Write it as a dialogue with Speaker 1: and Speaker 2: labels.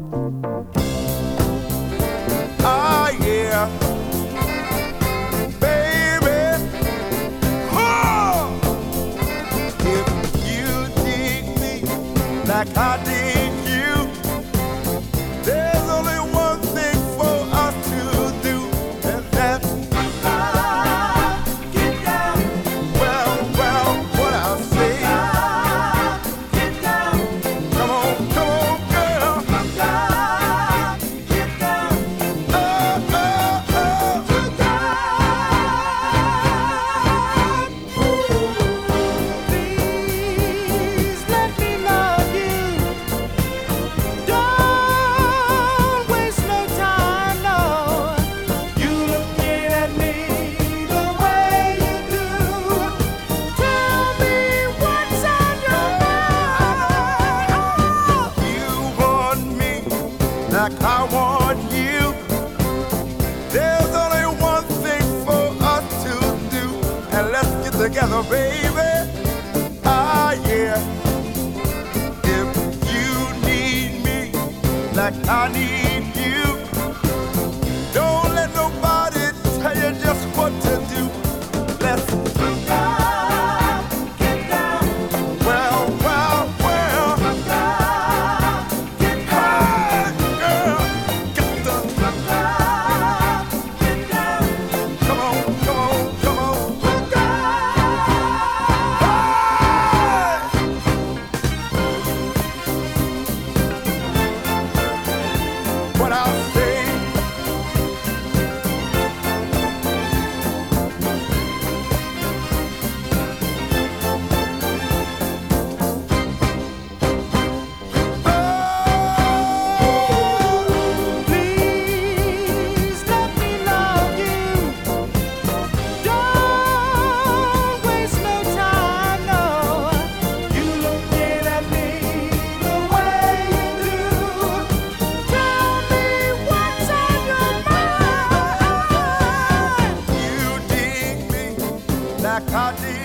Speaker 1: Ah, yeah. Baby, oh, if you dig me like I dig you, there's only one thing for us to do, and that's get down. Well, what I'll say. Get down. Come on, girl. Get down. Oh. Please let me love you. Don't waste no time, no. You looking at me the way you do. Tell me what's on your mind. You want me like I want you. There's only one thing for us to do, and let's get together, baby. Ah, yeah. If you need me like I need you, don't let nobody tell you just what to do. Let's get down. Well. Get high, girl. Got the get down. Come on. What I'll say. Oh, please let me love you. Don't waste no time, no. You looking at me the way you do. Tell me what's on your mind. You dig me like I dig